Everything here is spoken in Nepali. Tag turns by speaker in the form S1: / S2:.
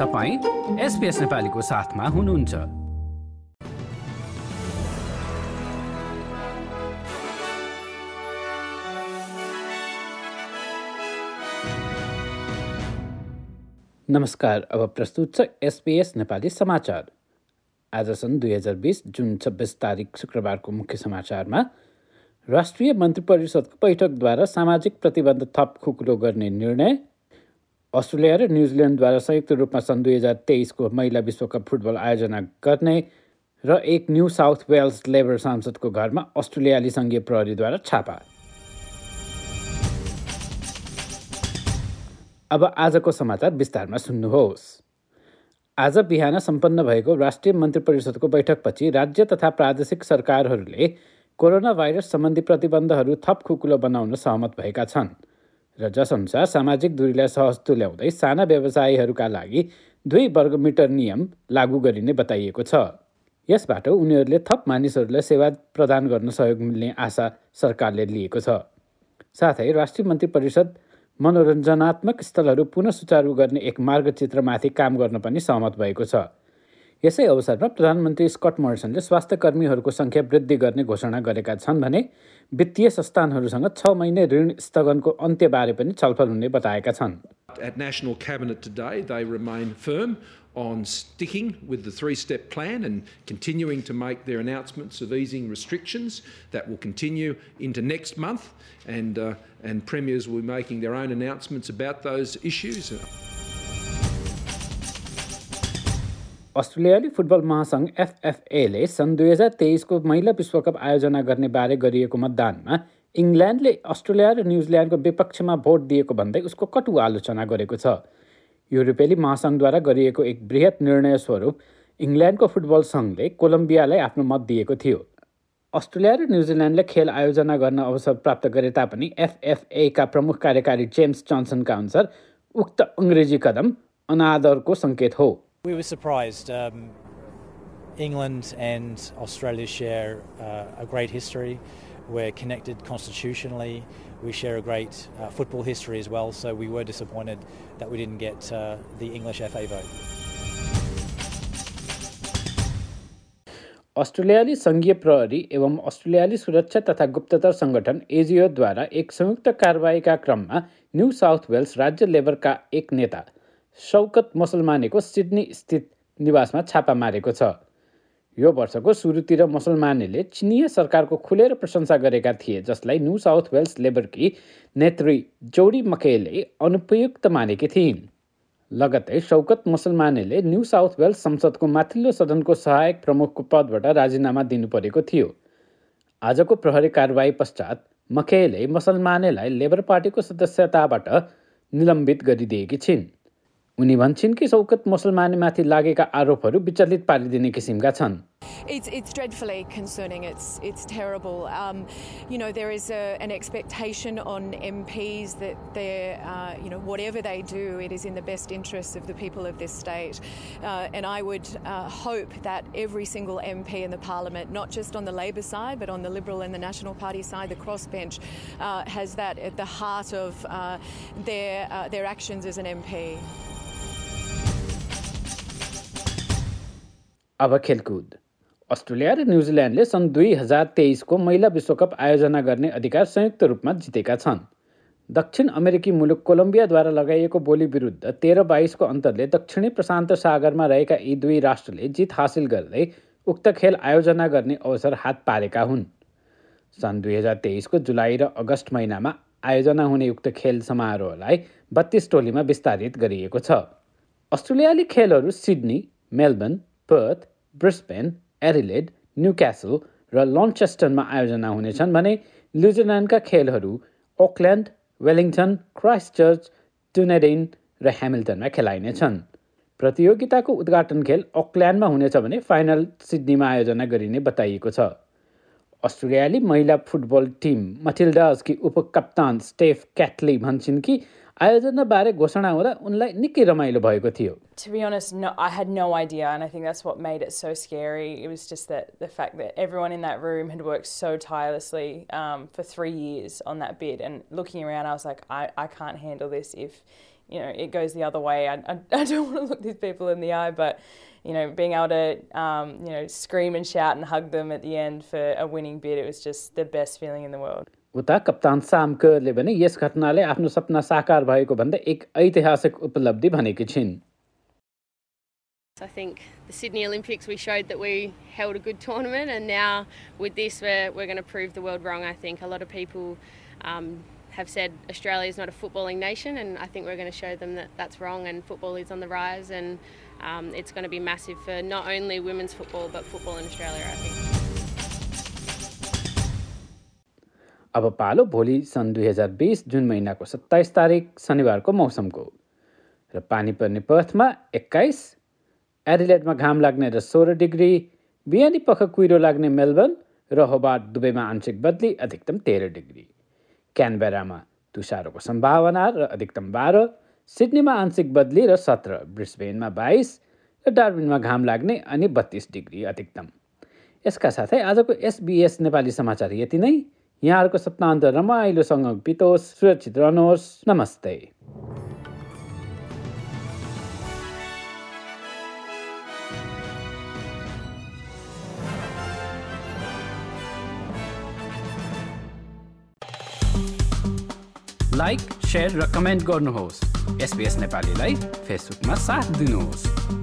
S1: तपाईं SBS नेपालीको साथमा हुनुहुन्छ। नमस्कार, अब प्रस्तुत छ SBS नेपाली समाचार। आज सन् 2020 जुन 26 तारिक शुक्रबारको मुख्य समाचारमा राष्ट्रिय मन्त्री परिषदको बैठकद्वारा सामाजिक प्रतिबन्ध थप खुकुलो गर्ने निर्णय, अस्ट्रेलिया र न्युजिल्यान्डद्वारा संयुक्त रूपमा सन् 2023 को महिला विश्वकप फुटबल आयोजना गर्ने र एक न्यू साउथ वेल्स लेबर सांसदको घरमा अस्ट्रेलियाली सङ्घीय प्रहरीद्वारा छापा। अब आजको समाचार विस्तारमा सुन्नुहोस्। आज बिहान सम्पन्न भएको राष्ट्रिय मन्त्री परिषदको बैठकपछि राज्य तथा प्रादेशिक सरकारहरूले कोरोना भाइरस सम्बन्धी प्रतिबन्धहरू थप खुकुलो बनाउन सहमत भएका छन् र जसअनुसार सामाजिक दूरीलाई सहज तुल्याउँदै साना व्यवसायीहरूका लागि 2 वर्गमिटर नियम लागू गरिने बताइएको छ। यसबाट उनीहरूले थप मानिसहरूलाई सेवा प्रदान गर्न सहयोग मिल्ने आशा सरकारले लिएको छ। साथै राष्ट्रिय मन्त्री परिषद मनोरञ्जनात्मक स्थलहरू पुनः सुचारू गर्ने एक मार्गचित्रमाथि काम गर्न पनि सहमत भएको छ। यसै अवसरमा प्रधानमन्त्री स्कट मोरिसनले स्वास्थ्य कर्मीहरूको सङ्ख्या वृद्धि गर्ने घोषणा गरेका छन् भने वित्तीय संस्थानहरूसँग 6 महिने ऋण स्थगनको अन्त्यबारे पनि छलफल हुने बताएका छन्।
S2: At National Cabinet today, they remain firm on sticking with the 3-step plan and continuing to make their announcements of easing restrictions. That will continue into next month, and premiers will be making their own announcements about those issues.
S1: अस्ट्रेलियाली फुटबल महासङ्घ FFAले सन् 2023 को महिला विश्वकप आयोजना गर्ने बारे गरिएको मतदानमा इङ्ल्यान्डले अस्ट्रेलिया र न्युजिल्यान्डको विपक्षमा भोट दिएको भन्दै उसको कटु आलोचना गरेको छ। युरोपेली महासङ्घद्वारा गरिएको एक बृहत निर्णय स्वरूप इङ्ल्यान्डको फुटबल सङ्घले कोलम्बियालाई आफ्नो मत दिएको थियो। अस्ट्रेलिया र न्युजिल्यान्डले खेल आयोजना गर्न अवसर प्राप्त गरे तापनि FFA का प्रमुख कार्यकारी जेम्स जोन्सनका अनुसार उक्त अङ्ग्रेजी कदम अनादरको सङ्केत हो।
S3: We were surprised. England and Australia share a great history. We're connected constitutionally. We share a great football history as well. So we were disappointed that we didn't get the English FA vote.
S1: अस्ट्रेलियाली सङ्घीय प्रहरी एवं अस्ट्रेलियाली सुरक्षा तथा गुप्तचर सङ्गठन एजिओद्वारा एक संयुक्त कारबाहीका क्रममा न्यू साउथ वेल्स राज्य लेबरका एक नेता शौकत मुसलमानीको सिडनी स्थित निवासमा छापा मारेको छ। यो वर्षको सुरुतिर मुसलमानीले चिनिया सरकारको खुलेर प्रशंसा गरेका थिए, जसलाई न्यू साउथ वेल्स लेबरकी नेत्री जोडी मकेले अनुपयुक्त मानेकी थिइन्। लगत्तै शौकत मुसलमानीले न्यू साउथ वेल्स संसदको माथिल्लो सदनको सहायक प्रमुखको पदबाट राजीनामा दिनुपरेको थियो। आजको प्रहरी कारबाही पश्चात मकेले मुसलमानीलाई लेबर पार्टीको सदस्यताबाट निलम्बित गरिदिएकी छिन्। उनी भन्छन् कि शौकत मुसलमानीमाथि लागेका आरोपहरू विचलित पारिदिने किसिमका छन्।
S4: It's dreadfully concerning. It's terrible. There is an expectation on MPs that they're, whatever they do, it is in the best interests of the people of this state. And I would hope that every single MP in the Parliament, not just on the Labor side, but on the Liberal and the National Party side, the crossbench, has that at the heart of their actions as an MP.
S1: अब खेलकुद। अस्ट्रेलिया र न्युजिल्यान्डले सन् 2023 को महिला विश्वकप आयोजना गर्ने अधिकार संयुक्त रूपमा जितेका छन्। दक्षिण अमेरिकी मुलुक कोलम्बियाद्वारा लगाइएको बोली विरुद्ध 13-22 को अन्तरले दक्षिणी प्रशान्त सागरमा रहेका यी दुई राष्ट्रले जित हासिल गर्दै उक्त खेल आयोजना गर्ने अवसर हात पारेका हुन्। सन् 2023 को जुलाई र अगस्त महिनामा आयोजना हुने उक्त खेल समारोहलाई 32 टोलीमा विस्तारित गरिएको छ। अस्ट्रेलियाली खेलहरू Sydney, Melbourne, Perth, Brisbane, Adelaide, Newcastle र लन्चेस्टनमा आयोजना हुनेछन् भने न्युजिल्यान्डका खेलहरू ओकल्यान्ड, वेलिङ्टन, क्राइस्टचर्च, डुनेडिन र ह्यामिल्टनमा खेलाइनेछन्। प्रतियोगिताको उद्घाटन खेल ओकल्यान्डमा हुनेछ भने फाइनल सिडनीमा आयोजना गरिने बताइएको छ। अस्ट्रेलियाली महिला फुटबल टिम मटिल्डाजकी उपकप्तान स्टेफ क्याटली भन्छन् कि आयोजनाबारे घोषणा हुँदा उनलाई निकै रमाइलो भएको थियो।
S5: To be honest, I had no idea, and I think that's what made it so scary. It was just that the fact that everyone in that room had worked so tirelessly for 3 years on that bid, and looking around, I was like, I can't handle this. it goes the other way. I don't want to look these people in the eye, but being able to scream and shout and hug them at the end for a winning bid, it was just the best feeling in the world.
S1: उता कप्तान साम करले भने यस घटनाले आफ्नो सपना साकार भएको भन्दा एक ऐतिहासिक उपलब्धि भनेकी छिन्.
S6: I think the Sydney Olympics we showed that we held a good tournament, and now with this we're going to prove the world wrong. I think a lot of people have said Australia is not a footballing nation, and I think we're going to show them that that's wrong, and football is on the rise, and it's going to be massive for not only women's football but football in Australia, I think.
S1: अब पालो भोलि सन् 2020 जुन महिनाको 27 तारिक शनिबारको मौसमको. र पानी पर्ने पर्थमा 21, एडिलेडमा घाम लाग्ने र 16 डिग्री, बिहानी पख कुइरो लाग्ने मेलबर्न र होबार्ट दुबईमा आंशिक बदली अधिकतम 13 डिग्री, क्यानबेरामा तुषारको सम्भावना र अधिकतम 12, सिडनीमा आंशिक बदली र 17, ब्रिस्बेनमा 22 र डार्विनमा घाम लाग्ने अनि 32 डिग्री अधिकतम. यसका साथै आजको SBS नेपाली समाचार यति नै. यहाँहरूको सप्ताहन्त रमाइलोसँग बितोस्, सुरक्षित रहनुहोस्. नमस्ते. लाइक, शेयर र कमेन्ट गर्नुहोस्. SBS नेपालीलाई फेसबुकमा साथ दिनुहोस्.